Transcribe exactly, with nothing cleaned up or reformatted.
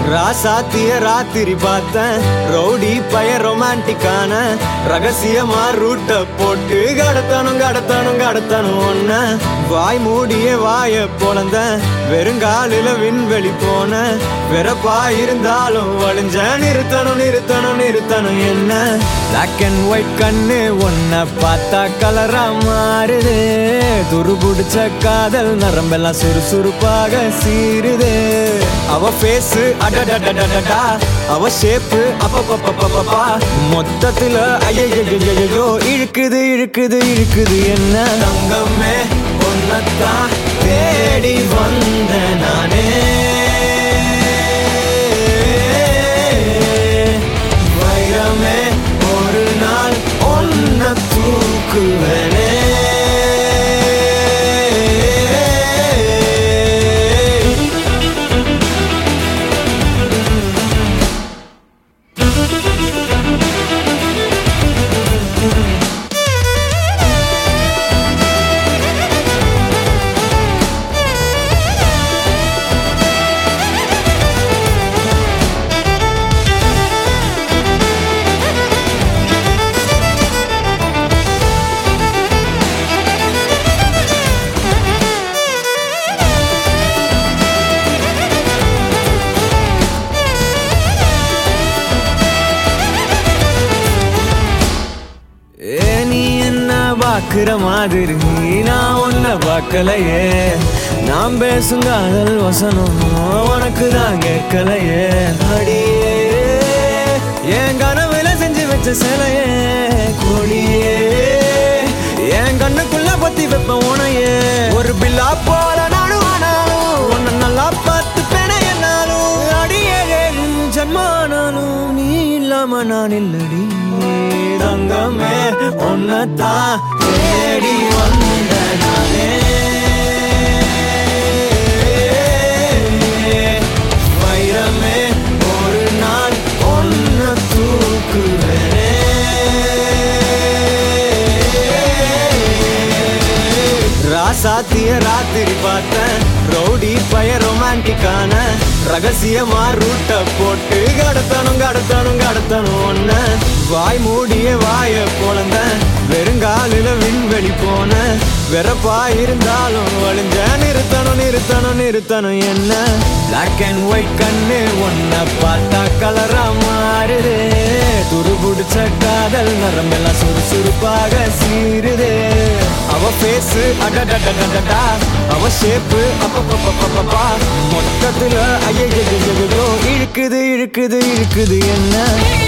ராசாத்திய ராத்திரி பார்த்தேன் ரவுடி பய ரொமான்டிக்கான ரகசியமா ரூட்ட போட்டு கடத்தணும் கடத்தணும் கடத்தணும் ஒன்ன வாய் மூடிய வாய பொழந்த வெறுங்காலில விண்வெளி போன வெறப்பா இருந்தாலும் வழிஞ்ச நிறுத்தணும் நிறுத்தணும் நிறுத்தணும் என்ன பிளாக் அண்ட் ஒயிட் கண்ணு ஒன்ன பார்த்தா கலரா மாறுது துரு புடிச்ச காதல் நரம்பெல்லாம் சுறுசுறுப்பாக சீருது அவ பேசு அடடடடடடா அவ ஷேப்பு அப்பப்பப்பப்பப்பா மொத்தத்துல ஐயோ இழுக்குது இழுக்குது இழுக்குது என்ன தங்கமே ஒன்னத்தான் தேடி வந்த நானே வைரமே ஒரு நாள் ஒன்ன தூக்குவனே பாக்குற மாதிரி நான் ஒன்ன பார்க்கலையே நாம் பேசும் காதல் வசனம் உனக்கு தான் கேட்கலையே அடியே என் கனவுல செஞ்சு வச்ச சிலையே கொடியே என் கண்ணுக்குள்ள பத்தி வைப்ப உனையே ஒரு பில்லா போல நானும் ஆனாலும் உன்னை நல்லா பார்த்து பெண என்னாலும் அடியே ஜன்மானாலும் நீ இல்லாம நான் இல்லடி தங்கமே ஒன்னத்தான் தேடி வந்த நானே வைரமே ஒரு நாள் ஒன்ன தூக்குவனே ராசாத்திய ராத்திரி பார்த்தேன் ரவுடி பய ரொமான்டிக்கான ரகசியமா ரூட்ட போட்டு கடத்தணும் கடத்தணும் கடத்தணும் ஒன்ன வாய் மூடிய வாய பொழந்த வெறுங்காலில விண்வெளி போன வெறப்பா இருந்தாலும் வழிஞ்ச நிறுத்தணும் நிறுத்தணும் நிறுத்தணும் என்ன பிளாக் அண்ட் ஒயிட் கண்ணு ஒன்ன பார்த்தா கலரா மாறுது துரு புடிச்ச காதல் நரம்பெல்லாம் சுறுசுறுப்பாக சீருது அவ பேசு அடடடடடா அவ ஷேப்பு அப்பப்பப்பப்பப்பா மொத்தத்துல ஐயோ இழுக்குது இழுக்குது இழுக்குது என்ன